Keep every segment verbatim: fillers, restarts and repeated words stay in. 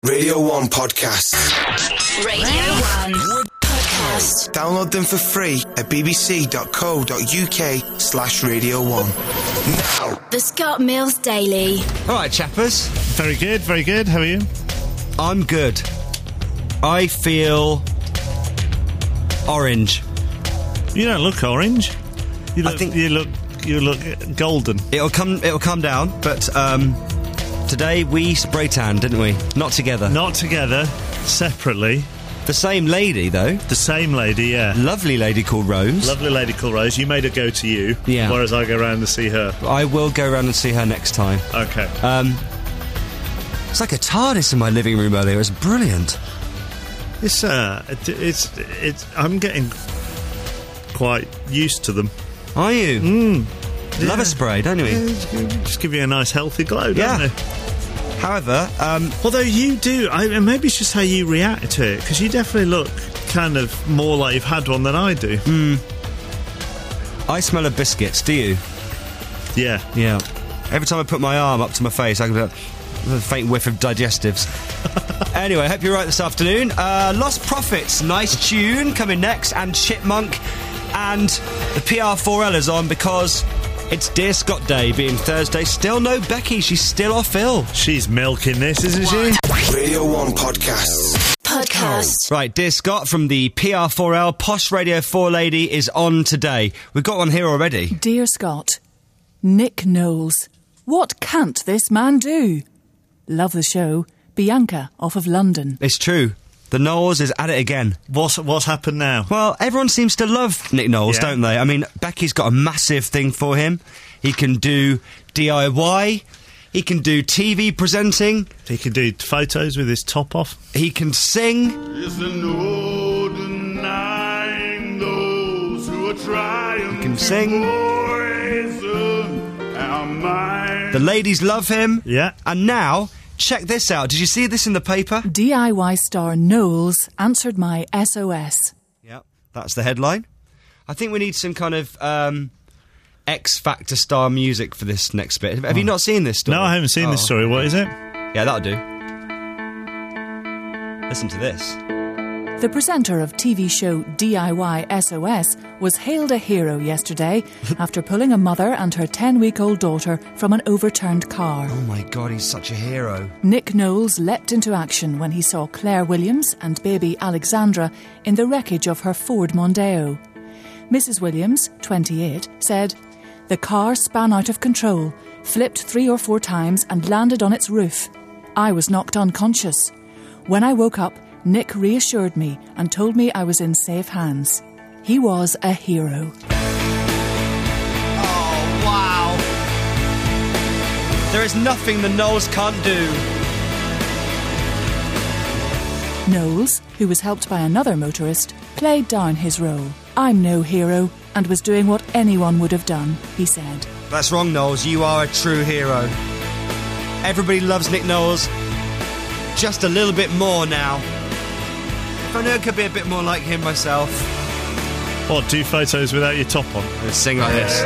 Radio one Podcasts. Radio one Podcast. Download them for free at bbc.co.uk slash Radio one. Now. The Scott Mills Daily. All right, chappers. Very good, very good. How are you? I'm good. I feel orange. You don't look orange. You look, I think you look you look golden. It'll come. It'll come down. But um, today we spray tan, didn't we? Not together. Not together, separately. The same lady, though. The same lady, yeah. Lovely lady called Rose. Lovely lady called Rose. You made her go to you, yeah. Whereas I go round to see her. I will go round and see her next time. Okay. Um, it's like a TARDIS in my living room earlier. It was brilliant. It's uh, it, it's it's. I'm getting quite used to them. Are you? Mm. Love Yeah. a spray, don't we? Yeah, just, just give you a nice healthy glow, don't Yeah. they? However, um, Although you do, I, and maybe it's just how you react to it, because you definitely look kind of more like you've had one than I do. mm, I smell of biscuits. Do you? Yeah. Yeah. Every time I put my arm up to my face, I get a faint whiff of digestives. Anyway, I hope you're right this afternoon. Uh, Lost Prophets, nice tune coming next, and Chipmunk, and the P R four L is on because it's Dear Scott Day, being Thursday. Still no Becky, she's still off ill. She's milking this, isn't she? Radio one Podcasts. Podcast. Right, Dear Scott from the P R four L, Posh Radio four lady, is on today. We've got one here already. Dear Scott, Nick Knowles. What can't this man do? Love the show. Bianca, off of London. It's true. The Knowles is at it again. What's what's happened now? Well, everyone seems to love Nick Knowles, Yeah. don't they? I mean, Becky's got a massive thing for him. He can do D I Y. He can do T V presenting. He can do photos with his top off. He can sing. There's no denying those who are trying He can to sing. poison our minds. The ladies love him. Yeah. And now, check this out. Did you see this in the paper? D I Y star Knowles answered my S O S. Yeah, that's the headline. I think we need some kind of um, X Factor star music for this next bit. Have, have you not seen this story? No, I haven't seen this Oh. story. What is it? Yeah, that'll do. Listen to this. The presenter of T V show D I Y S O S was hailed a hero yesterday after pulling a mother and her ten-week-old daughter from an overturned car. Oh my God, he's such a hero. Nick Knowles leapt into action when he saw Claire Williams and baby Alexandra in the wreckage of her Ford Mondeo. Missus Williams, twenty-eight, said, "The car span out of control, flipped three or four times and landed on its roof. I was knocked unconscious. When I woke up, Nick reassured me and told me I was in safe hands. He was a hero." Oh, wow. There is nothing the Knowles can't do. Knowles, who was helped by another motorist, played down his role. "I'm no hero and was doing what anyone would have done," he said. That's wrong, Knowles. You are a true hero. Everybody loves Nick Knowles. Just a little bit more now. If I knew I could be a bit more like him myself. What, do photos without your top on? I'd sing like this.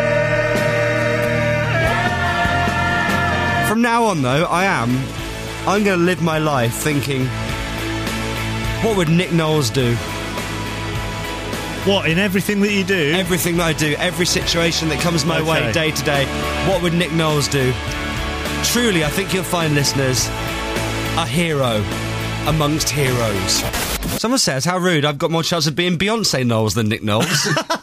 From now on, though, I am. I'm going to live my life thinking, what would Nick Knowles do? What, in everything that you do? Everything that I do, every situation that comes my way Okay. day to day, what would Nick Knowles do? Truly, I think you'll find, listeners, a hero amongst heroes. Someone says, how rude, I've got more chance of being Beyonce Knowles than Nick Knowles.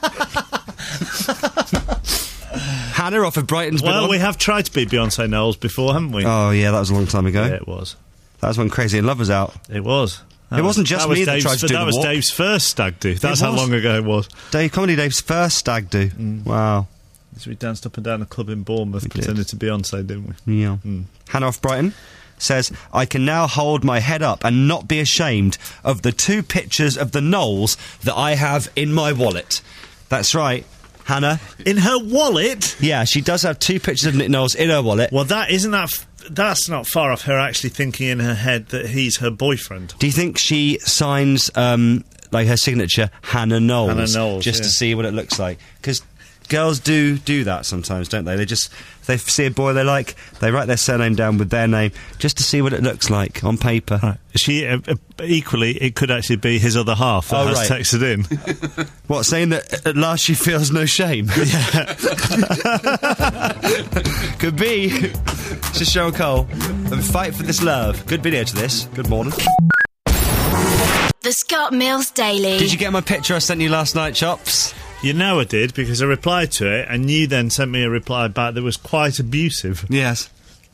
Hannah off of Brighton's been well, on. we have tried to be Beyonce Knowles before, haven't we? Oh, yeah, that was a long time ago. Yeah, it was. That was when Crazy in Love was out. It was. That It wasn't was, just that was me that Dave's, tried to do That the was walk. Dave's first stag do. That's It how was. long ago it was. Dave, Comedy Dave's first stag do. Mm. Wow. So we danced up and down a club in Bournemouth We pretending to Beyonce, didn't we? Yeah. Mm. Hannah off Brighton says, I can now hold my head up and not be ashamed of the two pictures of the Knowles that I have in my wallet. That's right, Hannah. In her wallet? Yeah, she does have two pictures of Nick Knowles in her wallet. Well, that isn't that... F- that's not far off her actually thinking in her head that he's her boyfriend. Do you think she signs, um, like her signature, Hannah Knowles? Hannah Knowles, Just yeah. to see what it looks like? Because girls do do that sometimes, don't they? They just, if they see a boy they like, they write their surname down with their name just to see what it looks like on paper. Right. She uh, uh, equally, it could actually be his other half that Oh, has right. texted in. What, saying that at last she feels no shame? Could be. This is Cheryl Cole and Fight for This Love. Good video to this. Good morning. The Scott Mills Daily. Did you get my picture I sent you last night, Chops? You know I did, because I replied to it, and you then sent me a reply back that was quite abusive. Yes.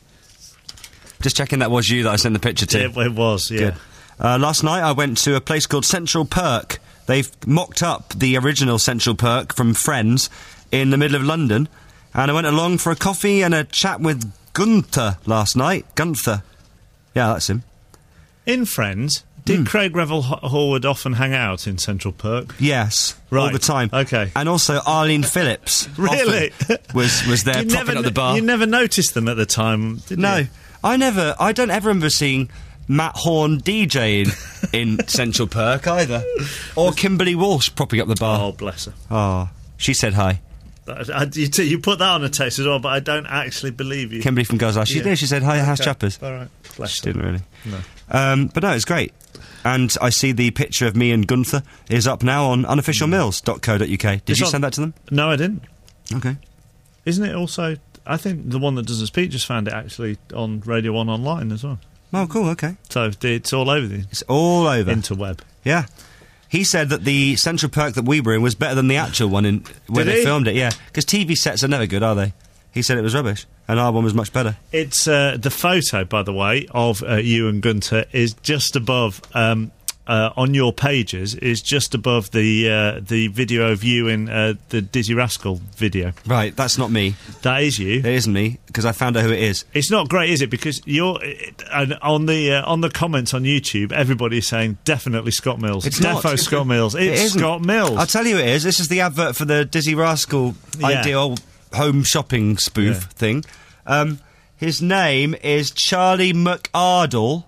Just checking that was you that I sent the picture to. It, it was, yeah. Good. Uh, last night I went to a place called Central Perk. They've mocked up the original Central Perk from Friends in the middle of London, and I went along for a coffee and a chat with Gunther last night. Gunther. Yeah, that's him. In Friends, did Craig Revel Horwood often hang out in Central Perk? Yes, all Right. the time. Okay. And also Arlene Phillips. Really? often was was there You propping never, up the bar. you never noticed them at the time, did No, you? I never. I don't ever remember seeing Matt Horn DJing in Central Perk either, or Kimberly Walsh propping up the bar. Oh, bless her. Oh, she said hi. I, I, you, t- you put that on a text as well, but I don't actually believe you. Kimberly from Girls Eye. She Yeah. did. She said hi, House Okay. Chappers. All right. Bless She her. didn't really. No. Um, but no, it's great. And I see the picture of me and Gunther is up now on unofficial mills dot co dot uk. Did It's you on- send that to them? No, I didn't. Okay. Isn't it also... I think the one that doesn't speak just found it actually on Radio one Online as well. Oh, cool. Okay. So it's all over the It's all over. interweb. Yeah. He said that the Central Perk that we were in was better than the actual one in where Did they he? filmed it, yeah. Because T V sets are never good, are they? He said it was rubbish, and our one was much better. It's uh, the photo, by the way, of uh, you and Gunter is just above... Um, Uh, on your pages is just above the uh, the video of you in uh, the Dizzy Rascal video. Right, that's not me. That is you. It isn't me, because I found out who it is. It's not great, is it? Because you're it, and on the uh, on the comments on YouTube, everybody's saying definitely Scott Mills. It's Defo not. Scott Mills. It It's isn't. Scott Mills. I'll tell you who it is. This is the advert for the Dizzy Rascal Yeah. ideal home shopping spoof Yeah. thing. Um, his name is Charlie McArdle,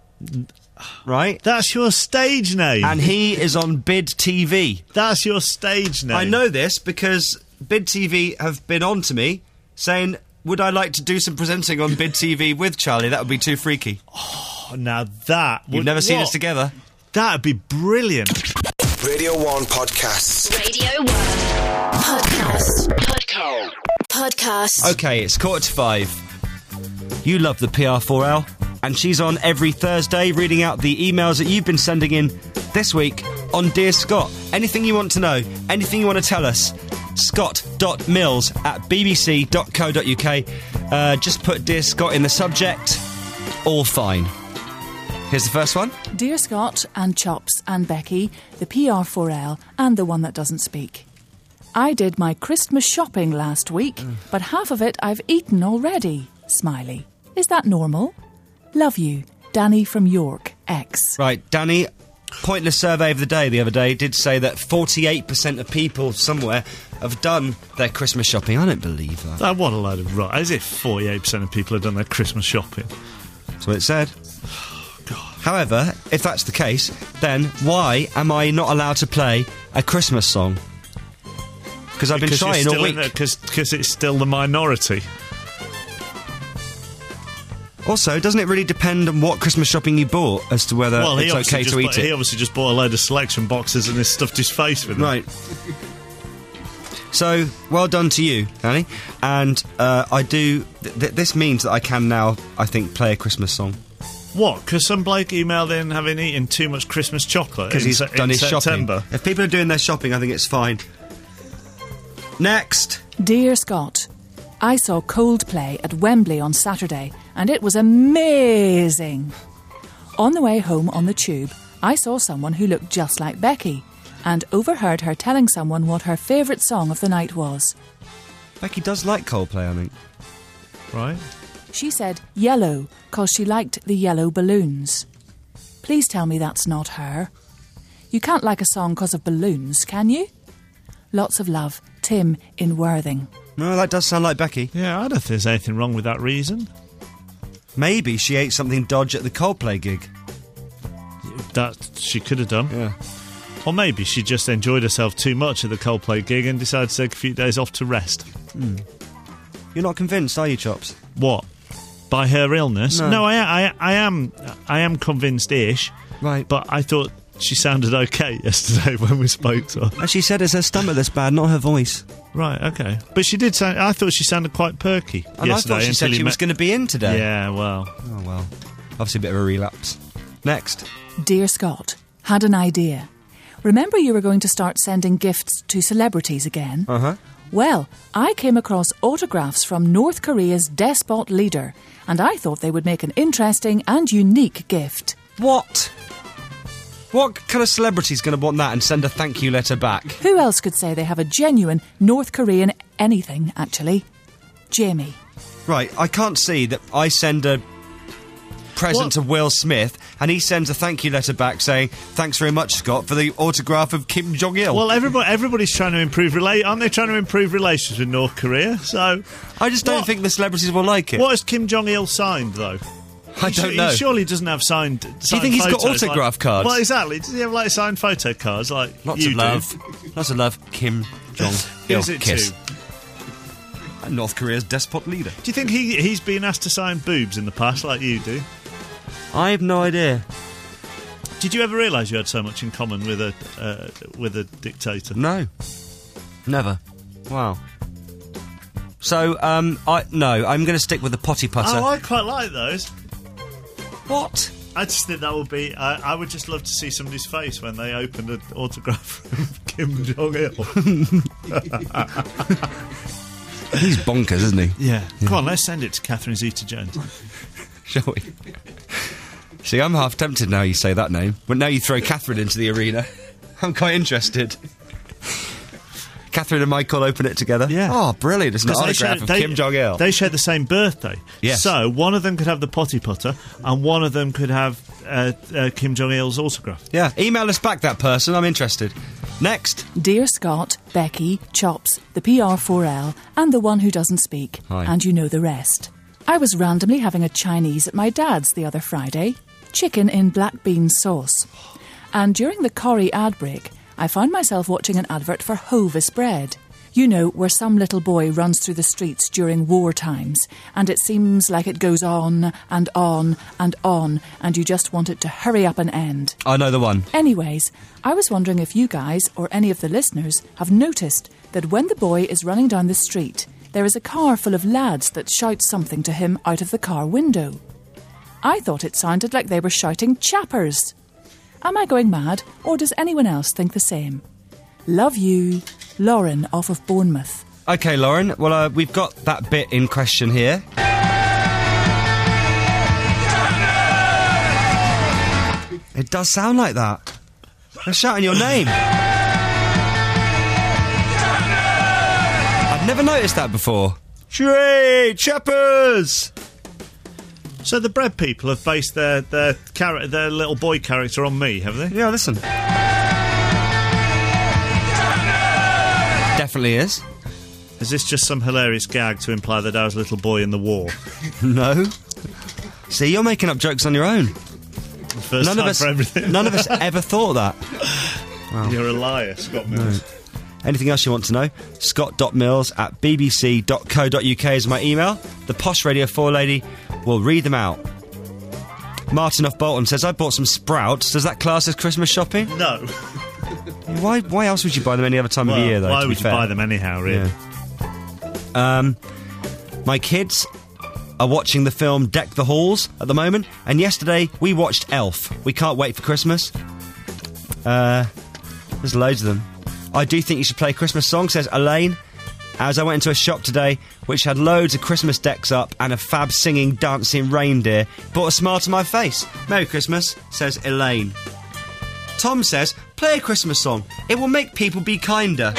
right? That's your stage name. And he is on Bid T V. That's your stage name. I know this because Bid T V have been on to me saying, would I like to do some presenting on Bid T V with Charlie? That would be too freaky. Oh, now that You've would, never seen what? us together. That'd be brilliant. Radio one Podcasts. Radio one. Podcast. Podcast. Podcast. Okay, it's quarter to five. You love the P R four L, and she's on every Thursday reading out the emails that you've been sending in this week on Dear Scott. Anything you want to know, anything you want to tell us, scott.mills at bbc.co.uk. Uh, just put Dear Scott in the subject. All fine. Here's the first one. Dear Scott and Chops and Becky, the P R four L and the one that doesn't speak. I did my Christmas shopping last week, but half of it I've eaten already. Smiley. Is that normal? Love you. Danny from York, X. Right, Danny, pointless survey of the day the other day did say that forty-eight percent of people somewhere have done their Christmas shopping. I don't believe that. That what a load of rot. As if forty-eight percent of people have done their Christmas shopping. That's what it said. However, if that's the case, then why am I not allowed to play a Christmas song? Because I've been trying all week. Because it's still the minority. Also, doesn't it really depend on what Christmas shopping you bought as to whether Well, he it's obviously okay just to eat bought, it? He obviously just bought a load of selection boxes and has stuffed his face with them. Right. So, well done to you, Danny. And uh, I do... Th- th- this means that I can now, I think, play a Christmas song. What? Because some bloke emailed in having eaten too much Christmas chocolate Because in, he's se- done in his September. shopping. If people are doing their shopping, I think it's fine. Next. Dear Scott, I saw Coldplay at Wembley on Saturday, and it was amazing. On the way home on the tube, I saw someone who looked just like Becky, and overheard her telling someone what her favourite song of the night was. Becky does like Coldplay, I think. Right? She said yellow, 'cause she liked the yellow balloons. Please tell me that's not her. You can't like a song 'cause of balloons, can you? Lots of love, Tim in Worthing. No, that does sound like Becky. Yeah, I don't think there's anything wrong with that reason. Maybe she ate something dodge at the Coldplay gig. That she could have done. Yeah. Or maybe she just enjoyed herself too much at the Coldplay gig and decided to take a few days off to rest. Mm. You're not convinced, are you, Chops? What? By her illness? No, no I, I, I am. I am convinced-ish. Right, but I thought she sounded okay yesterday when we spoke to her. And she said it's her stomach that's bad, not her voice. Right, okay. But she did sound... I thought she sounded quite perky and yesterday. I thought she said she was going to be in today. Yeah, well... Oh, well. Obviously a bit of a relapse. Next. Dear Scott, had an idea. Remember you were going to start sending gifts to celebrities again? Uh-huh. Well, I came across autographs from North Korea's despot leader, and I thought they would make an interesting and unique gift. What? What kind of celebrity's going to want that and send a thank you letter back? Who else could say they have a genuine North Korean anything, actually? Jamie. Right, I can't see that I send a present What? to Will Smith and he sends a thank you letter back saying, thanks very much, Scott, for the autograph of Kim Jong-il. Well, everybody, everybody's trying to improve... Rela- aren't they trying to improve relations with North Korea? So... I just don't what- think the celebrities will like it. What has Kim Jong-il signed, though? I He don't su- know. He surely doesn't have signed, signed Do you think he's got photos, autograph like, cards? Well, exactly. Does he have, like, signed photo cards like Lots you of do? love. Lots of love, Kim Jong-il. Who's it Kiss. to? And North Korea's despot leader. Do you think he, he's been asked to sign boobs in the past like you do? I have no idea. Did you ever realise you had so much in common with a uh, with a dictator? No. Never. Wow. So, um, I no, I'm going to stick with the potty putter. Oh, I quite like those. What? I just think that would be... I, I would just love to see somebody's face when they opened an autograph from Kim Jong-il. He's bonkers, isn't he? Yeah. Come on, let's send it to Catherine Zeta-Jones. Shall we? See, I'm half tempted now you say that name. But now you throw Catherine into the arena. I'm quite interested. Catherine and Michael open it together? Yeah. Oh, brilliant. It's an 'Cause they autograph share- of they- Kim Jong-il. They share the same birthday. Yes. So one of them could have the potty putter and one of them could have uh, uh, Kim Jong-il's autograph. Yeah. Email us back, that person. I'm interested. Next. Dear Scott, Becky, Chops, the P R four L, and the one who doesn't speak. Hi. And you know the rest. I was randomly having a Chinese at my dad's the other Friday. Chicken in black bean sauce. And during the Corrie ad break, I found myself watching an advert for Hovis bread. You know, where some little boy runs through the streets during war times, and it seems like it goes on and on and on, and you just want it to hurry up and end. I know the one. Anyways, I was wondering if you guys, or any of the listeners, have noticed that when the boy is running down the street, there is a car full of lads that shout something to him out of the car window. I thought it sounded like they were shouting chappers. Am I going mad, or does anyone else think the same? Love you, Lauren off of Bournemouth. OK, Lauren. Well, uh, we've got that bit in question here. It does sound like that. They're shouting your name. I've never noticed that before. Tree Chappers! So the bread people have based their their, char- their little boy character on me, have they? Yeah, listen. Definitely is. Is this just some hilarious gag to imply that I was a little boy in the war? No. See, you're making up jokes on your own. The first None time of us. for everything. None of us ever thought that. You're a liar, Scott Mills. Anything else you want to know? Scott.mills at bbc.co.uk is my email. The Posh Radio four lady will read them out. Martin off Bolton says, I bought some sprouts. Does that class as Christmas shopping? No. Why Why else would you buy them any other time Well, of the year, though? why to be would you fair? buy them anyhow, really? Yeah. Um, my kids are watching the film Deck the Halls at the moment, and yesterday we watched Elf. We can't wait for Christmas. Uh, there's loads of them. I do think you should play a Christmas song, says Elaine, as I went into a shop today which had loads of Christmas decks up and a fab singing, dancing reindeer. Brought a smile to my face. Merry Christmas, says Elaine. Tom says, play a Christmas song. It will make people be kinder.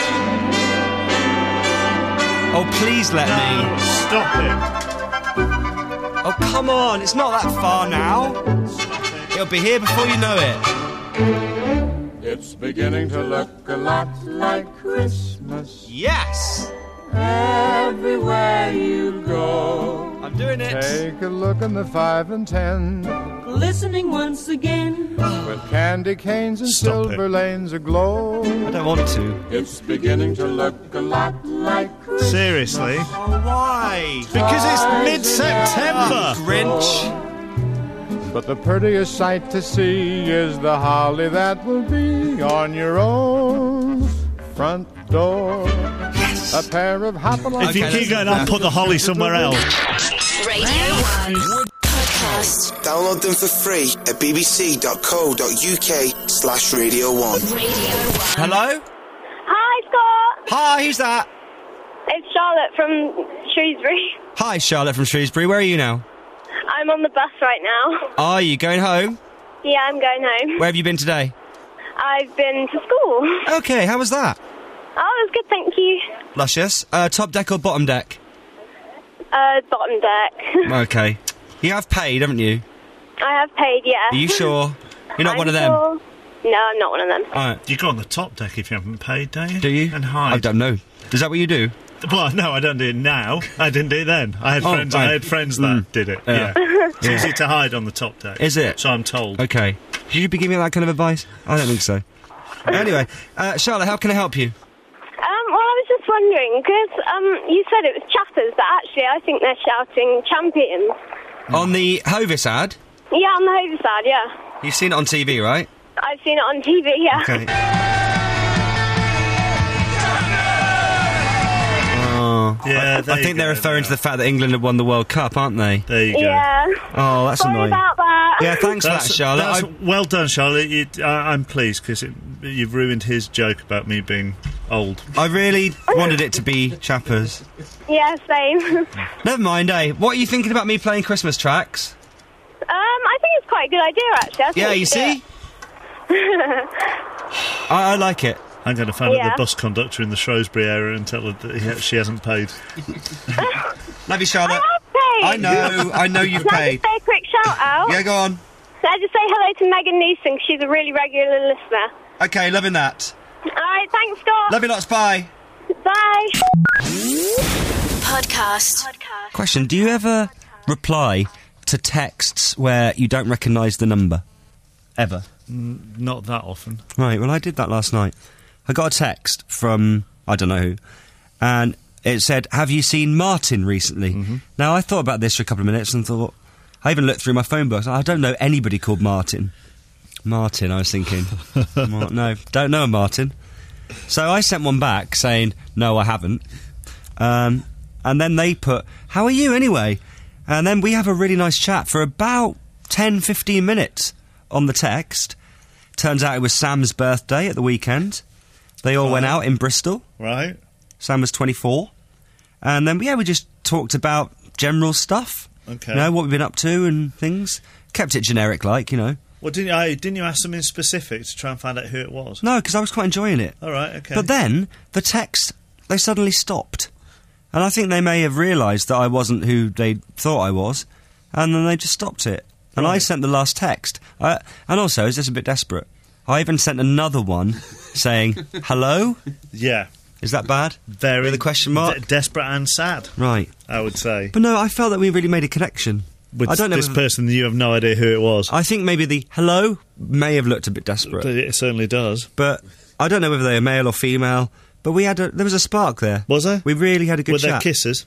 Oh, please let No, me. stop it. Oh, come on, it's not that far now. It'll be here before you know it. It's beginning to look a lot like Christmas Yes! everywhere you go. I'm doing it. Take a look in the five and ten Listening once again. with candy canes and Stop silver it. lanes aglow. I don't want to. It's beginning to look a lot like Christmas. Seriously? Why? Because it's mid-September. Grinch. But the prettiest sight to see is the holly that will be on your own front door. Yes. A pair of hop-along. If you Okay, keep that's going, I'll enough. put the holly somewhere else. Radio one podcast. Download them for free at bbc.co.uk slash Radio 1. Radio one. Hello? Hi, Scott. Hi, who's that? It's Charlotte from Shrewsbury. Hi, Charlotte from Shrewsbury. Where are you now? I'm on the bus right now. Are you going home? Yeah, I'm going home. Where have you been today? I've been to school. Okay, how was that? Oh, it was good, thank you. Luscious. Uh, top deck or bottom deck? Uh, bottom deck. Okay. You have paid, haven't you? I have paid, yeah. Are you sure? You're not I'm one of them? sure. No, I'm not one of them. All right. You go on the top deck if you haven't paid, don't you? Do you? And hide. I don't know. Is that what you do? Well, no, I don't do it now. I didn't do it then. I had Oh, friends. right. I had friends that Mm. did it. Yeah. Yeah, it's easy to hide on the top deck. Is it? So I'm told. Okay. Should you be giving me that kind of advice? I don't think so. Anyway, uh, Charlotte, how can I help you? Um, well, I was just wondering, because um, you said it was chatters, but actually I think they're shouting champions. On the Hovis ad? Yeah, on the Hovis ad, yeah. You've seen it on T V, right? I've seen it on T V, yeah. Okay. Oh. Yeah, I, there I you think they're go, referring to now. the fact that England have won the World Cup, aren't they? There you go. Yeah. Oh, that's Sorry annoying. about that. Yeah, thanks That's, for that, Charlotte. that's I- well done, Charlotte. You, I, I'm pleased because you've ruined his joke about me being old. I really wanted it to be Chappers. Yeah, same. Never mind, eh? What are you thinking about me playing Christmas tracks? Um, I think it's quite a good idea, actually. I think Yeah, we you should do see? I, I like it. I'm going to phone up Yeah. the bus conductor in the Shrewsbury area and tell her that he, she hasn't paid. Love you, Charlotte. I have paid. I know, I know you've Can I paid. just say a quick shout out? Yeah, go on. Can I just say hello to Megan Newson? She's a really regular listener. Okay, loving that. Alright, thanks, Scott. Love you lots, bye. Bye. Podcast. Question, do you ever reply to texts where you don't recognise the number? Ever? Not that often. Right, well, I did that last night. I got a text from, I don't know who, and it said, have you seen Martin recently? Mm-hmm. Now, I thought about this for a couple of minutes and thought, I even looked through my phone book. I don't know anybody called Martin. Martin, I was thinking. Mar- no, don't know a Martin. So I sent one back saying, no, I haven't. Um, and then they put, how are you anyway? And then we have a really nice chat for about ten, fifteen minutes on the text. Turns out it was Sam's birthday at the weekend. They all went Right. out in Bristol. Right? Sam was twenty-four. And then, yeah, we just talked about general stuff. Okay. You know, what we've been up to and things. Kept it generic, like, you know. Well, didn't you, I, didn't you ask something specific to try and find out who it was? No, because I was quite enjoying it. All right, okay. But then, the text, they suddenly stopped. And I think they may have realised that I wasn't who they thought I was. And then they just stopped it. And I Right. sent the last text. I, and also, is this a bit desperate? I even sent another one saying, hello? Yeah. Is that bad? Very... With a question mark? de- desperate and sad, Right. I would say. But no, I felt that we really made a connection. With I don't know this if- person, you have no idea who it was. I think maybe the hello may have looked a bit But desperate. it certainly does. But I don't know whether they were male or female. But we had a, there was a spark there. Was there? We really had a good Were there chat. kisses?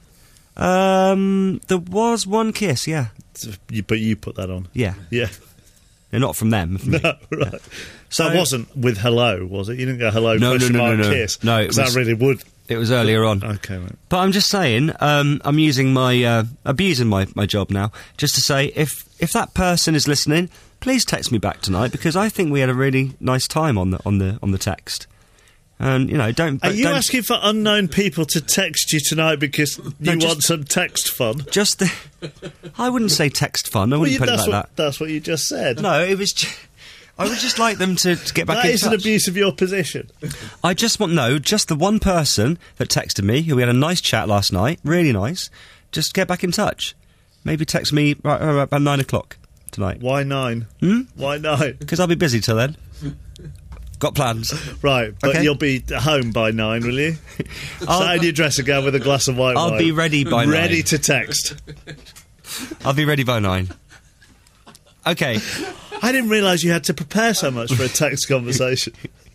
Um, there was one kiss, yeah. You, but you put that on. Yeah. Yeah. They're not from them. From me. No, right. So, So- it wasn't with hello, was it? You didn't go hello, No, no, question no, mark, no, no. kiss? No, it 'Cause was- that really would... It was earlier on. Okay, right. But I'm just saying, um, I'm using my, uh, abusing my, my job now, just to say, if, if that person is listening, please text me back tonight, because I think we had a really nice time on the, on the, on the text. And, you know, don't... Are you don't, asking for unknown people to text you tonight because No, you just- want some text fun? Just the... I wouldn't say text fun, I Well, wouldn't you, put it that's, like what, that. that's what you just said. No, it was... Ju- I would just like them to, to get back That in is touch. an abuse of your position. I just want, no, just the one person that texted me, who we had a nice chat last night, really nice, just get back in touch. Maybe text me right, right, about nine o'clock tonight. Why nine? Hmm? Why nine? Because I'll be busy till then. Got plans. Right, but Okay. you'll be home by nine, will you? I'll- Sit in your dressing gown with a glass of white I'll wine. be ready by Ready nine. to text. I'll be ready by nine. Okay. I didn't realise you had to prepare so much for a text conversation.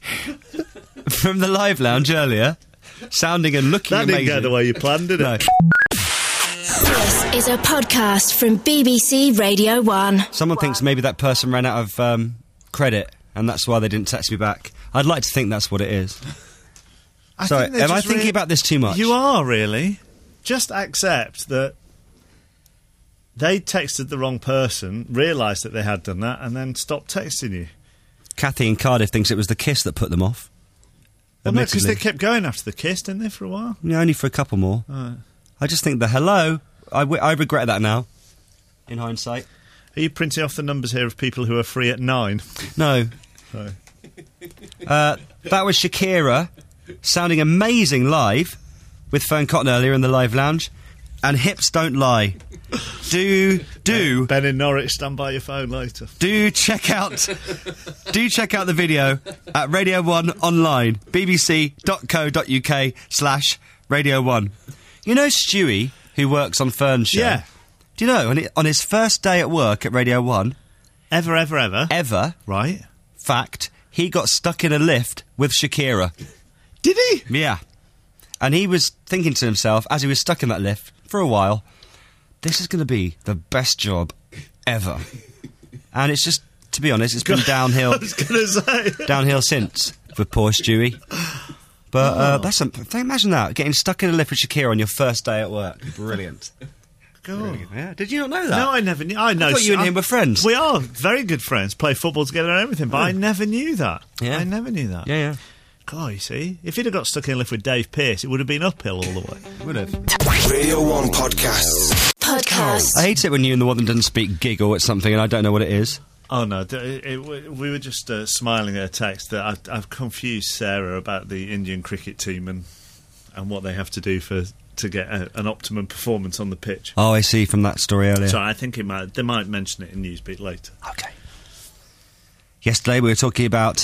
From the live lounge earlier, sounding and looking That amazing. didn't go the way you planned, did it? No. This is a podcast from B B C Radio one. Someone thinks maybe that person ran out of um, credit, and that's why they didn't text me back. I'd like to think that's what it is. I Sorry, think they're am I just thinking re- about this too much? You are, really. Just accept that they texted the wrong person, realised that they had done that, and then stopped texting you. Kathy in Cardiff thinks it was the kiss that put them off. Well, no, because Admittedly. they kept going after the kiss, didn't they, for a while? Yeah, only for a couple more. Right. I just think the hello, I, w- I regret that now, in hindsight. Are you printing off the numbers here of people who are free at nine? No. No. Uh, that was Shakira, sounding amazing live, with Fern Cotton earlier in the live lounge. And hips don't lie. Do, do... Ben in Norwich, stand by your phone later. Do check out, do check out the video at Radio One online, bbc.co.uk slash Radio One. You know Stewie, who works on Fern's show? Yeah. Do you know, on, on his first day at work at Radio One, Ever, ever, ever. ever, Right. fact, he got stuck in a lift with Shakira. Did he? Yeah. And he was thinking to himself, as he was stuck in that lift for a while, this is going to be the best job ever. And it's just, to be honest, it's been downhill. I was going to say. downhill since with poor Stewie. But uh, that's a, imagine that, getting stuck in a lift with Shakira on your first day at work. Brilliant. God. Yeah. Did you not know that? No, I never knew. I know. I thought you and I- him were friends. We are very good friends. Play football together and everything. But I never knew that. Yeah. I never knew that. Yeah, yeah. God, you see, if he'd have got stuck in a lift with Dave Pearce, it would have been uphill all the way. Would have. Radio one podcasts. Podcast. I hate it when you and the woman doesn't speak giggle at something and I don't know what it is. Oh no, d- it, it, we were just uh, smiling at a text that I've, I've confused Sarah about the Indian cricket team and and what they have to do for to get a, an optimum performance on the pitch. Oh, I see from that story earlier. So I think it might they might mention it in Newsbeat later. Okay. Yesterday we were talking about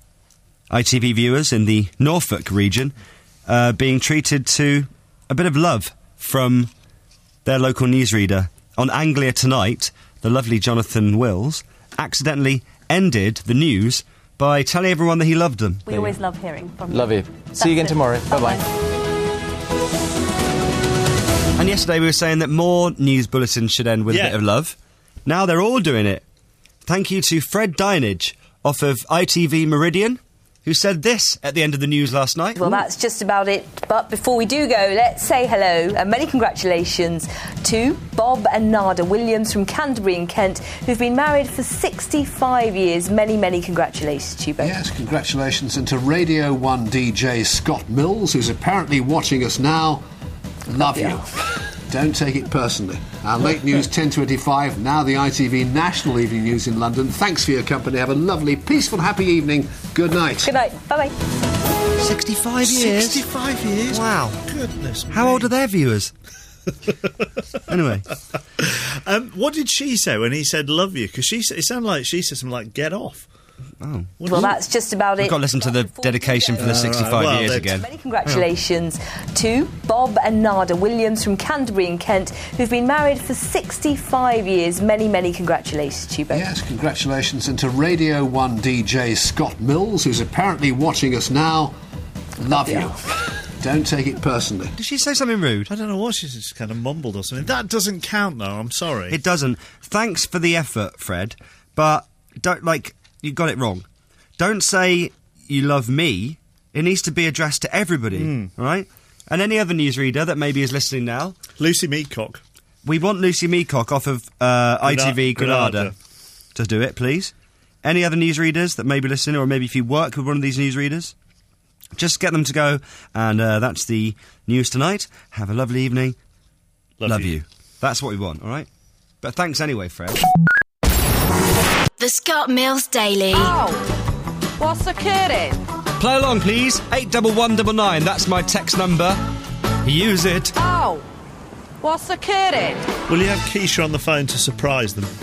I T V viewers in the Norfolk region uh, being treated to a bit of love from their local newsreader. On Anglia Tonight, the lovely Jonathan Wills accidentally ended the news by telling everyone that he loved them. We always love hearing from you. Love you. See you again it. tomorrow. Bye-bye. Bye-bye. And yesterday we were saying that more news bulletins should end with Yeah. a bit of love. Now they're all doing it. Thank you to Fred Dinage off of I T V Meridian, who said this at the end of the news last night. Well, that's just about it. But before we do go, let's say hello and many congratulations to Bob and Nada Williams from Canterbury in Kent, who've been married for sixty-five years. Many, many congratulations to you both. Yes, congratulations. And to Radio one D J Scott Mills, who's apparently watching us now. Love you. Don't take it personally. Our late news ten twenty-five, now the I T V National Evening News in London. Thanks for your company. Have a lovely, peaceful, happy evening. Good night. Good night. Bye-bye. sixty-five years? Sixty-five years. Wow. Goodness. How me. old are their viewers? Anyway. Um, what did she say when he said "love you"? Because she s- it sounded like she said something like "get off." Oh. What Well, did- that's just about We've it. got to listen to the But before we dedication go- for the Uh, sixty-five well, years they're- again. Many congratulations to Bob and Nada Williams from Canterbury in Kent, who've been married for sixty-five years. Many, many congratulations to you both. Yes, congratulations. And to Radio one D J Scott Mills, who's apparently watching us now. Love you. Don't take it personally. Did she say something rude? I don't know what she just kind of mumbled or something. That doesn't count, though. I'm sorry. It doesn't. Thanks for the effort, Fred, but don't, like, you got it wrong. Don't say you love me. It needs to be addressed to everybody, all right? And any other newsreader that maybe is listening now, Lucy Meadcock. we want Lucy Meadcock off of uh, I T V Granada. Granada to do it, please. Any other newsreaders that may be listening, or maybe if you work with one of these newsreaders, just get them to go. And uh, that's the news tonight. Have a lovely evening. Love, you. That's what we want, all right? But thanks anyway, Fred. The Scott Mills Daily. Oh, what's occurring? Play along, please. eight one one nine nine. That's my text number. Use it. Oh, what's occurring? Will you have Keisha on the phone to surprise them?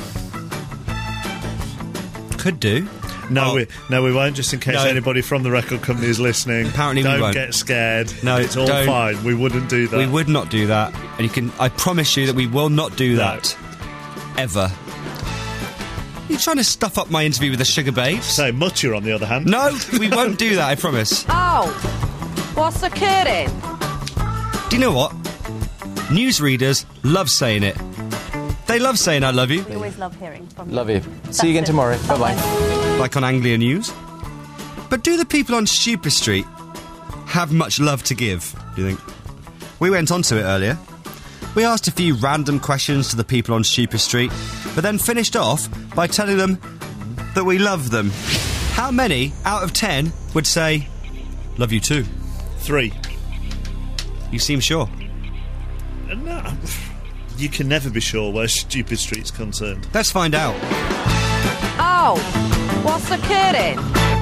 Could do. No, Oh. we no, we won't. Just in case No. anybody from the record company is listening. Apparently we don't won't. get scared. No, it's all don't. fine. We wouldn't do that. We would not do that. And you can. I promise you that we will not do No. that. Ever. You're trying to stuff up my interview with the Sugar Babes. So, Mutter, on the other hand. No, we won't do that, I promise. Oh, what's occurring? Do you know what? Newsreaders love saying it. They love saying I love you. We always love hearing from you. Love you. See you again it. tomorrow. Bye-bye. Like on Anglia News. But do the people on Stupid Street have much love to give, do you think? We went on to it earlier. We asked a few random questions to the people on Stupid Street, but then finished off by telling them that we love them. How many out of ten would say, love you too? Three. You seem sure. No. You can never be sure where Stupid Street's concerned. Let's find out. Oh, what's occurring?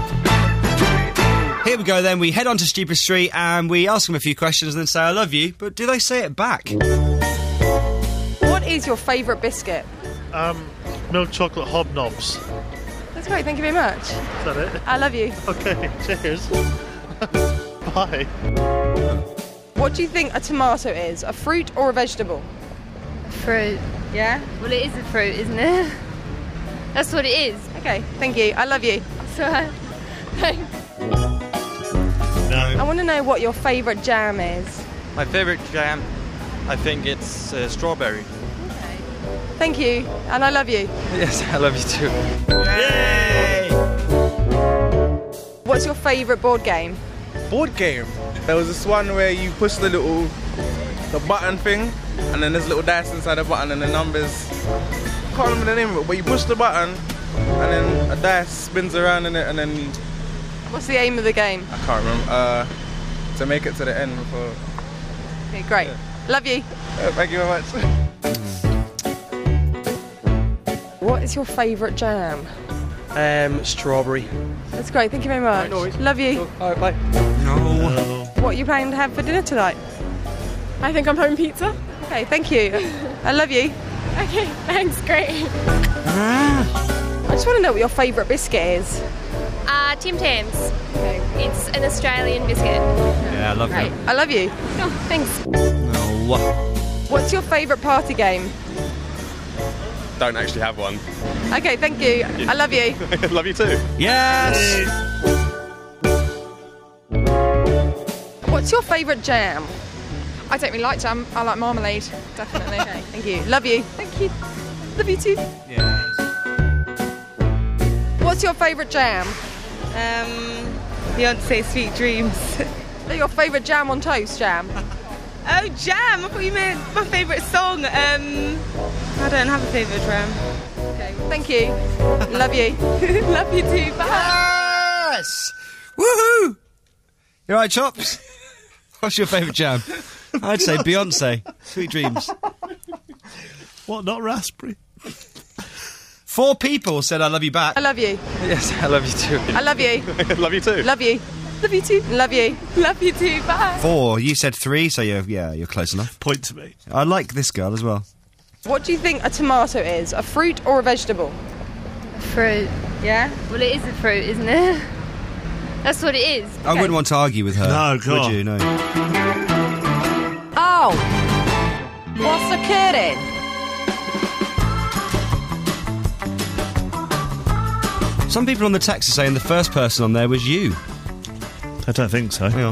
Here we go then, we head on to Stupid Street and we ask them a few questions and then say I love you, but do they say it back? What is your favourite biscuit? Um, milk chocolate hobnobs. That's great, thank you very much. Is that it? I love you. Okay, cheers. Bye. What do you think a tomato is? A fruit or a vegetable? Fruit. Yeah? Well, it is a fruit, isn't it? That's what it is. Okay, thank you. I love you. So, thanks. No. I want to know what your favourite jam is. My favourite jam, I think it's uh, strawberry. Okay. Thank you, and I love you. Yes, I love you too. Yay! What's your favourite board game? Board game? There was this one where you push the little, the button thing, and then there's little dice inside the button and the numbers. I can't remember the name of it, but you push the button, and then a dice spins around in it, and then you... What's the aim of the game? I can't remember. Uh, to make it to the end before... Okay, great. Yeah. Love you. Yeah, thank you very much. What is your favourite jam? Um, strawberry. That's great, thank you very much. No worries. Love you. Alright, bye. No. What are you planning to have for dinner tonight? I think I'm home pizza. Okay, thank you. I love you. Okay, thanks, great. I just want to know what your favourite biscuit is. Uh, Tim Tams. Okay. It's an Australian biscuit. Yeah, I love Great. you. I love you. Oh, thanks. No. What's your favourite party game? Don't actually have one. Okay, thank you. I love you. Love you too. Yes! What's your favourite jam? I don't really like jam. I like marmalade, definitely. Okay, thank you. Love you. Thank you. Love you too. Yes. What's your favourite jam? Um, Beyonce, Sweet Dreams. Your favourite jam on toast jam? Oh, jam! I thought you meant my favourite song. Um, I don't have a favourite jam. Okay, thank you. Love you. Love you too. Bye. Yes! Woohoo! You alright, Chops? What's your favourite jam? I'd say Beyonce. Sweet Dreams. What, not raspberry? Four people said I love you back. I love you. Yes, I love you too. I love you. Love you too. Love you. Love you too. Love you. Love you too. Bye. Four. You said three, so you're, yeah, you're close enough. Point to me. I like this girl as well. What do you think a tomato is? A fruit or a vegetable? Fruit. Yeah? Well, it is a fruit, isn't it? That's what it is. I wouldn't want to argue with her. No, God. Would you? No. Oh, what's occurring? Some people on the text are saying the first person on there was you. I don't think so. Hang on.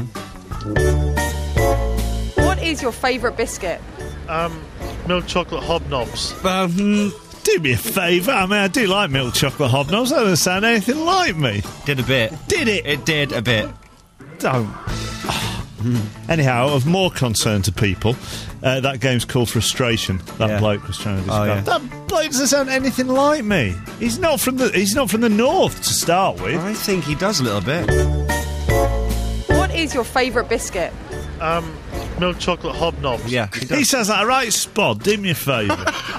What is your favourite biscuit? Um, milk chocolate hobnobs. Um, do me a favour. I mean, I do like milk chocolate hobnobs. That doesn't sound anything like me. Did a bit. Did it? It did a bit. Don't. Anyhow, of more concern to people, uh, that game's called Frustration. That Yeah. bloke was trying to Oh, describe. yeah. That bloke doesn't sound anything like me. He's not from the. He's not from the north to start with. I think he does a little bit. What is your favourite biscuit? Um, milk chocolate hobnobs. Yeah. He, He sounds like a right spod. Do me a favour.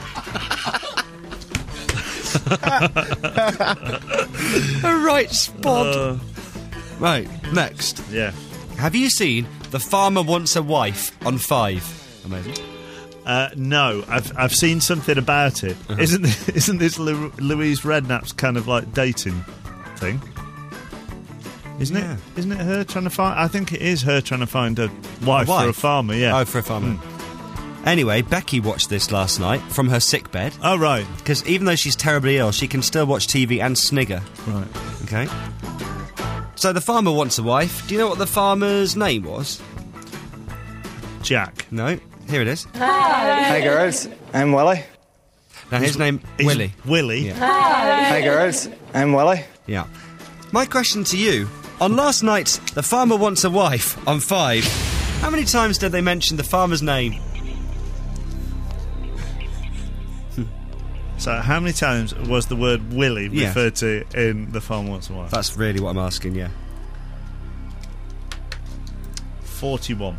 A right spot. Uh, Right, next. yeah. Have you seen The Farmer Wants a Wife on Five? Amazing. Uh, no, I've I've seen something about it. Uh-huh. Isn't isn't this Lu- Louise Redknapp's kind of like dating thing? Isn't Yeah. it? Isn't it her trying to find? I think it is her trying to find a wife, A wife? for a farmer. Yeah. Oh, for a farmer. Anyway, Becky watched this last night from her sick bed. Oh, right. Because even though she's terribly ill, she can still watch T V and snigger. Right. Okay. So the farmer wants a wife. Do you know what the farmer's name was? Jack. No. Here it is. Hi. Hey, girls. I'm Willie. Now, his name... He's Willie. Willie. Yeah. Hi. Hey, girls. I'm Willie. Yeah. My question to you, on last night's The Farmer Wants a Wife on Five, how many times did they mention the farmer's name? So, how many times was the word Willie Yeah. referred to in The Farmer Wants a Wife? That's really what I'm asking, yeah. forty-one.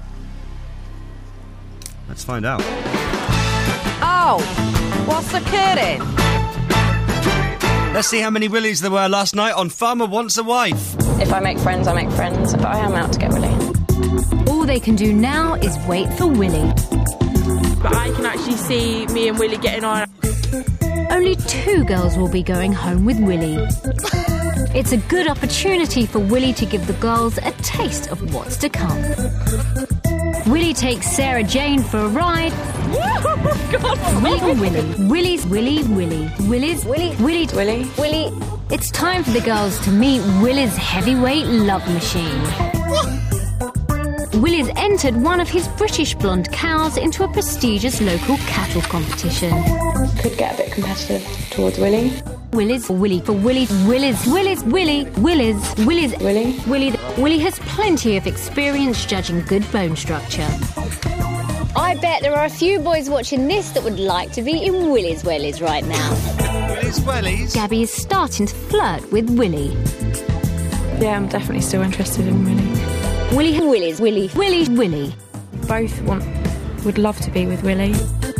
Let's find out. Oh, what's occurring? Let's see how many Willies there were last night on Farmer Wants a Wife. If I make friends, I make friends, but I am out to get Willie. All they can do now is wait for Willie. But I can actually see me and Willie getting on. Only two girls will be going home with Willie. It's a good opportunity for Willie to give the girls a taste of what's to come. Willie takes Sarah Jane for a ride. Willie and Willie. Willie's Willie Willie. Willie's Willie Willie Willie. Willie. It's time for the girls to meet Willie's heavyweight love machine. Willie's entered one of his British blonde cows into a prestigious local cattle competition. Could get a bit competitive towards Willie. Willie's Willie for Willie. Willie's Willie's Willie. Willie's Willie's Willie. Willie. Willie has plenty of experience judging good bone structure. I bet there are a few boys watching this that would like to be in Willie's Wellies right now. Willie's Wellies? Gabby is starting to flirt with Willie. Yeah, I'm definitely still interested in Willie. Willie and Willie's Willie. Willie Willie. Both want, would love to be with Willie.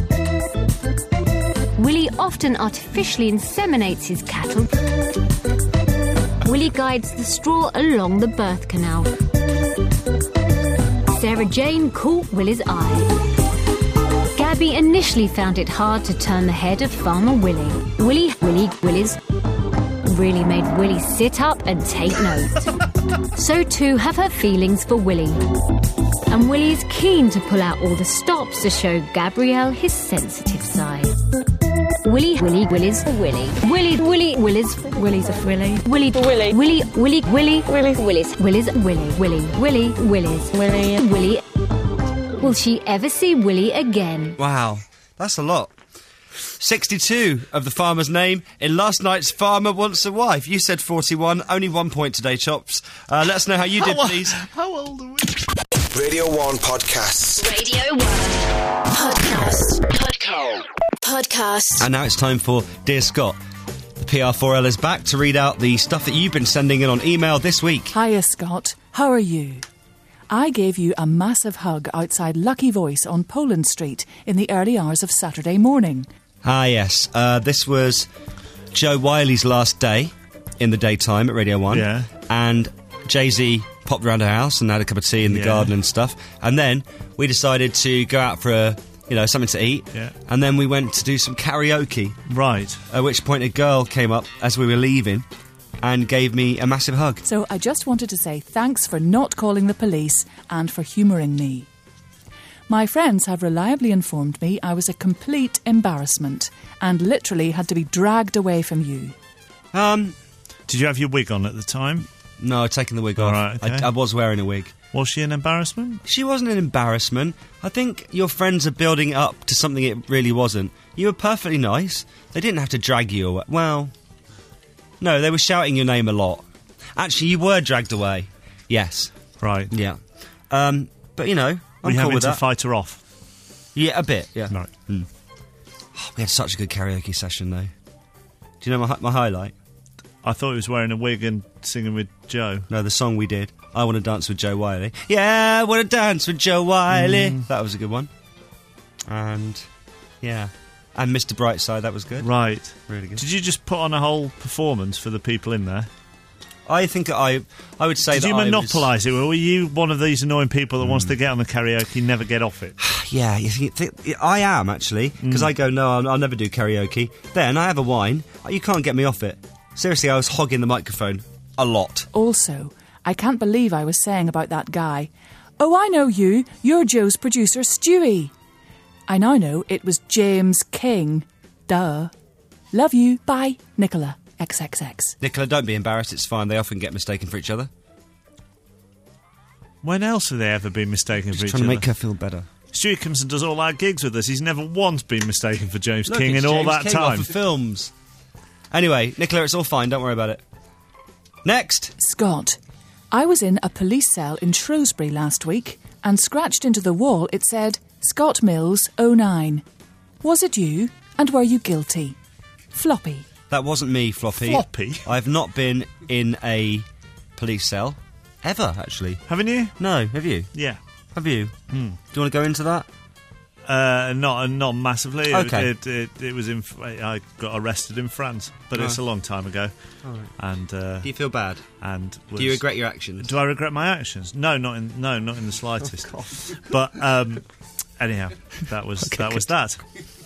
Willie often artificially inseminates his cattle. Willie guides the straw along the birth canal. Sarah Jane caught Willie's eye. Gabby initially found it hard to turn the head of Farmer Willie. Willie, Willie, Willie's really made Willie sit up and take note. So too have her feelings for Willie. And Willie is keen to pull out all the stops to show Gabrielle his sensitive side. Willie, Willie, Willie's Willie. Willie, Willie, Willie's Willie's a Willie. Willie, Willie. Willie, Willie, Willie, Willie. Willie's, Willie's, Willie, Willie, Willie, Willie's, Willie. Willie. Will she ever see Willie again? Wow, that's a lot. sixty-two of the farmer's name in last night's Farmer Wants a Wife. You said forty-one, only one point today, Chops. Uh, let us know how you did, how, please. How old are we? Radio one Podcasts. Radio one Podcast. Podcast. Podcast. And now it's time for Dear Scott. The P R four L is back to read out the stuff that you've been sending in on email this week. Hiya, Scott. How are you? I gave you a massive hug outside Lucky Voice on Poland Street in the early hours of Saturday morning. Ah, yes. Uh, this was Joe Wiley's last day in the daytime at Radio one. Yeah. And Jay-Z popped around our house and had a cup of tea in the Yeah. garden and stuff. And then we decided to go out for a, you know, something to eat. Yeah. And then we went to do some karaoke. Right. At which point a girl came up as we were leaving and gave me a massive hug. So I just wanted to say thanks for not calling the police and for humouring me. My friends have reliably informed me I was a complete embarrassment and literally had to be dragged away from you. Um, Did you have your wig on at the time? No, I'd taken the wig All off. right, okay. I, I was wearing a wig. Was she an embarrassment? She wasn't an embarrassment. I think your friends are building it up to something it really wasn't. You were perfectly nice. They didn't have to drag you away. Well, no, they were shouting your name a lot. Actually, you were dragged away. Yes. Right. Yeah. Um, but, you know, I'm Were you cool having with to that. fight her off? Yeah, a bit, yeah. Right. Mm. Oh, we had such a good karaoke session, though. Do you know my, hi- my highlight? I thought he was wearing a wig and singing with Joe. No, the song we did. I Want to Dance with Joe Wiley. Yeah, I want to dance with Joe Wiley. Mm. That was a good one. And, yeah. And Mister Brightside, that was good. Right. Really good. Did you just put on a whole performance for the people in there? I think I I would say Did that you I monopolise it? Were you one of these annoying people that wants to get on the karaoke, never get off it? was, yeah, you think, th- I am, actually. Because Mm. I go, no, I'll, I'll never do karaoke. Then I have a wine. You can't get me off it. Seriously, I was hogging the microphone a lot. Also, I can't believe I was saying about that guy, "Oh, I know you. You're Joe's producer, Stewie." I now know it was James King. Duh. Love you. Bye. Nicola. X X X. Nicola, don't be embarrassed. It's fine. They often get mistaken for each other. When else have they ever been mistaken Just for each trying other? to make her feel better. Stuart comes and does all our gigs with us. He's never once been mistaken for James Look, King it's in all James that King time. off of films. Anyway, Nicola, it's all fine. Don't worry about it. Next. Scott. I was in a police cell in Shrewsbury last week and scratched into the wall it said, Scott Mills, oh nine. Was it you? And were you guilty? Floppy. That wasn't me, Floppy. Floppy? I've not been in a police cell. Ever, actually. Haven't you? No, have you? Yeah. Have you? Hmm. Do you want to go into that? Uh, not not massively. Okay. It, it, it, it was in. I got arrested in France, but Oh. it's a long time ago. All right. And uh, Do you feel bad? And was, Do you regret your actions? Do I regret my actions? No, not in no, not in the slightest. Oh, God. But um, anyhow, that was Okay, that was good. that.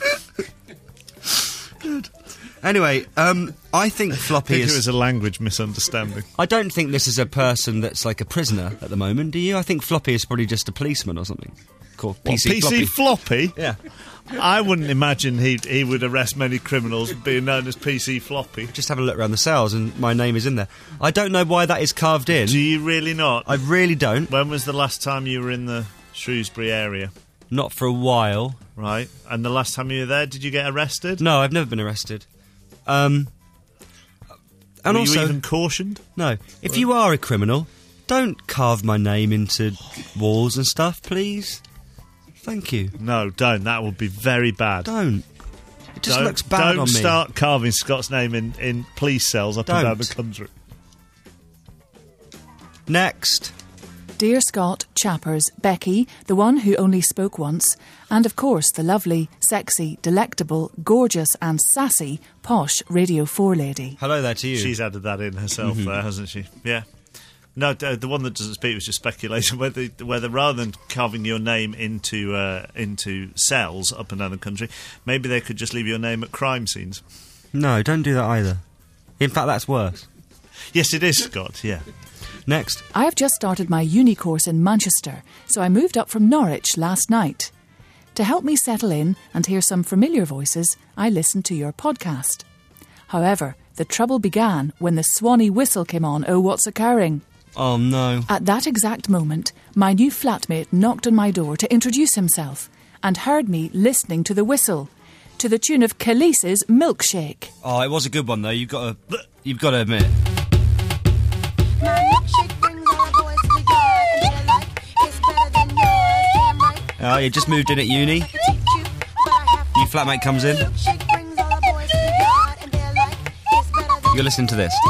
Good. Anyway, um, I think I Floppy think is. it was a language misunderstanding. I don't think this is a person that's like a prisoner at the moment, do you? I think Floppy is probably just a policeman or something. Called P What, C P C Floppy. Floppy? Yeah. I wouldn't imagine he he would arrest many criminals being known as P C Floppy. Just have a look around the cells and my name is in there. I don't know why that is carved in. Do you really not? I really don't. When was the last time you were in the Shrewsbury area? Not for a while. Right. And the last time you were there, did you get arrested? No, I've never been arrested. Um, and were also, you even cautioned? No. If you are a criminal, don't carve my name into walls and stuff, please. Thank you. No, don't. That would be very bad. Don't. It just don't, looks bad don't on me. start carving Scott's name in, in police cells up Don't. and down the country. Next. Dear Scott, Chappers, Becky, the one who only spoke once, and of course the lovely, sexy, delectable, gorgeous and sassy, posh Radio four lady. Hello there to you. She's added that in herself Mhm. there, hasn't she? Yeah. No, the, the one that doesn't speak was just speculation whether whether rather than carving your name into uh, into cells up and down the country, maybe they could just leave your name at crime scenes. No, don't do that either. In fact, that's worse. Yes, it is, Scott, yeah. Next. I have just started my uni course in Manchester, so I moved up from Norwich last night. To help me settle in and hear some familiar voices, I listened to your podcast. However, the trouble began when the Swanee whistle came on, Oh What's Occurring? Oh, no. At that exact moment, my new flatmate knocked on my door to introduce himself and heard me listening to the whistle, to the tune of Khalees's Milkshake. Oh, it was a good one, though. You've got to, you've got to admit. Oh, you just moved in at uni. New flatmate comes in. You're listening to this.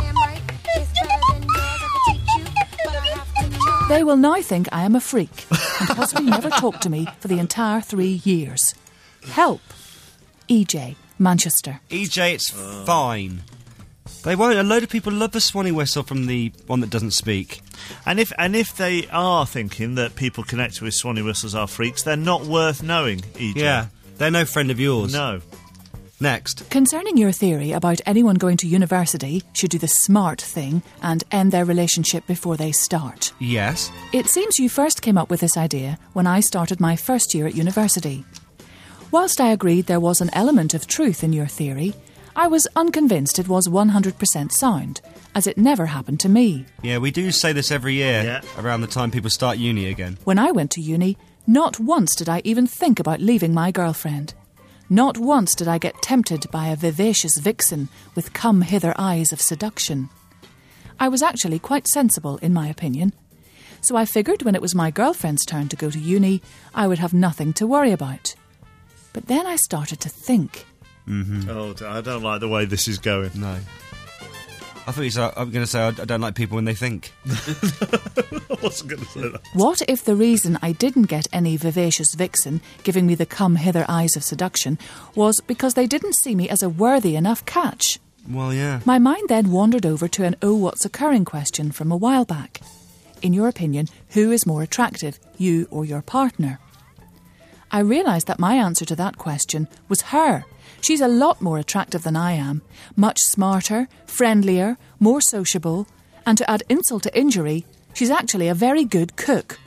They will now think I am a freak and possibly never talk to me for the entire three years. Help. E J, Manchester. E J, it's fine. They won't. A load of people love the Swanee whistle from the one that doesn't speak. And if and if they are thinking that people connected with Swanee whistles are freaks, they're not worth knowing, E J. Yeah, they're no friend of yours. No. Next. Concerning your theory about anyone going to university should do the smart thing and end their relationship before they start. Yes. It seems you first came up with this idea when I started my first year at university. Whilst I agreed there was an element of truth in your theory, I was unconvinced it was one hundred percent sound, as it never happened to me. Yeah, we do say this every year Yeah. around the time people start uni again. When I went to uni, not once did I even think about leaving my girlfriend. Not once did I get tempted by a vivacious vixen with come-hither eyes of seduction. I was actually quite sensible, in my opinion. So I figured when it was my girlfriend's turn to go to uni, I would have nothing to worry about. But then I started to think. Mm-hmm. Oh, I don't like the way this is going. No. I thought you said, I was going to say I I don't like people when they think. I wasn't going to say that. What if the reason I didn't get any vivacious vixen giving me the come-hither eyes of seduction was because they didn't see me as a worthy enough catch? Well, yeah. My mind then wandered over to an oh what's occurring question from a while back. In your opinion, who is more attractive, you or your partner? I realised that my answer to that question was her. She's a lot more attractive than I am, much smarter, friendlier, more sociable, and to add insult to injury, she's actually a very good cook.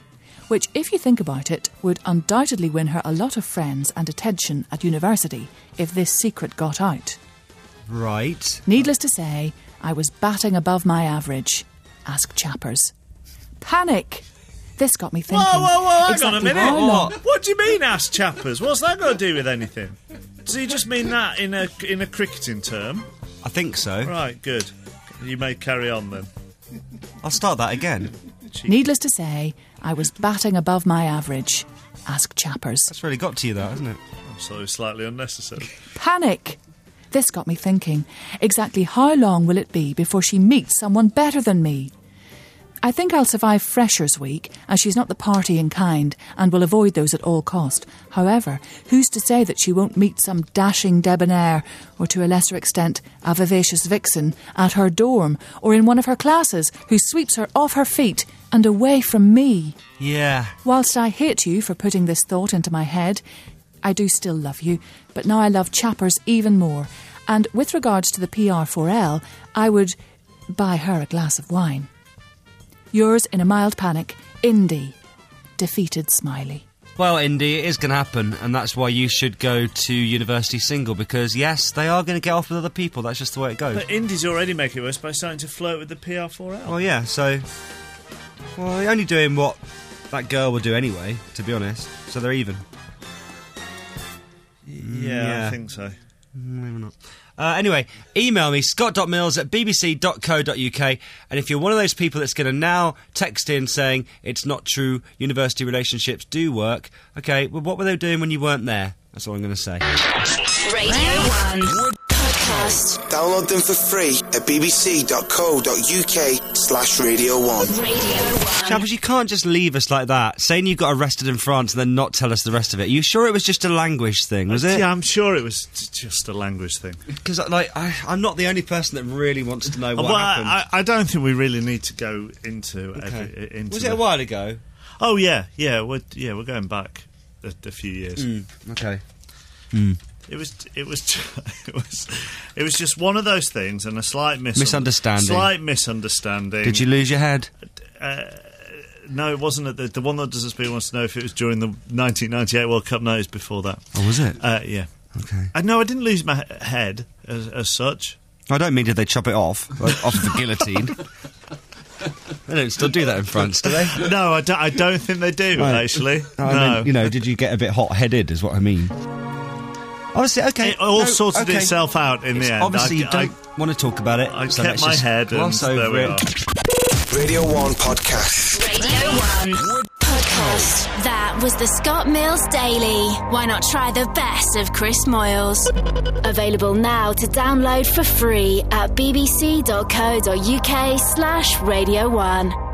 which, if you think about it, would undoubtedly win her a lot of friends and attention at university if this secret got out. Right. Needless to say, I was batting above my average. Ask Chappers. Panic! This got me thinking. Whoa, whoa, whoa, hang exactly on a minute. how long- What? What do you mean, ask Chappers? What's that got to do with anything? Does he just mean that in a in a cricketing term? I think so. Right, good. You may carry on then. I'll start that again. Needless to say, I was batting above my average. Ask Chappers. That's really got to you, that, hasn't it? So slightly unnecessary. Panic! This got me thinking. Exactly how long will it be before she meets someone better than me? I think I'll survive Freshers' Week, as she's not the partying kind and will avoid those at all cost. However, who's to say that she won't meet some dashing debonair, or to a lesser extent, a vivacious vixen, at her dorm, or in one of her classes, who sweeps her off her feet and away from me? Yeah. Whilst I hate you for putting this thought into my head, I do still love you, but now I love Chappers even more. And with regards to the P R four L, I would buy her a glass of wine. Yours in a mild panic, Indy. Defeated Smiley. Well, Indy, it is going to happen, and that's why you should go to university single, because, yes, they are going to get off with other people. That's just the way it goes. But Indy's already making it worse by starting to flirt with the P R four L. Well, yeah, so... Well, they're only doing what that girl would do anyway, to be honest. So they're even. Yeah, Yeah. I think so. Maybe not. Uh, anyway, email me, scott dot mills at b b c dot co dot u k, and if you're one of those people that's going to now text in saying it's not true, university relationships do work, okay, well, what were they doing when you weren't there? That's all I'm going to say. Radio one Podcast. Download them for free at bbc.co.uk slash Radio one. Chappers, you can't just leave us like that, saying you got arrested in France and then not tell us the rest of it. Are you sure it was just a language thing, was it? Yeah, I'm sure it was t- just a language thing. Because, like, I, I'm not the only person that really wants to know what well, happened. I, I don't think we really need to go into Okay. every, into Was the- it a while ago? Oh yeah, yeah, we're yeah we're going back a, a few years. Mm, okay. Mm. It was it was it was it was just one of those things, and a slight mis- Misunderstanding. Slight misunderstanding. Did you lose your head? Uh, no, it wasn't. At the the one that doesn't speak wants to know if it was during the nineteen ninety-eight World Cup. No, it was before that. Oh, was it? Uh, yeah. Okay. Uh, no, I didn't lose my he- head as, as such. I don't mean did they chop it off, like, off the guillotine. They don't still do that in France, do they? No, I don't, I don't think they do, Right. actually. I no. mean, you know, did you get a bit hot-headed, is what I mean. Obviously, okay. It all no, sorted okay. itself out in It's the end. Obviously, I- you don't want to talk about it. I so kept let's my just head and gloss there over we it. are. Radio one Podcast. Radio one Podcast. That was the Scott Mills Daily. Why not try the best of Chris Moyles? Available now to download for free at bbc.co.uk slash Radio one.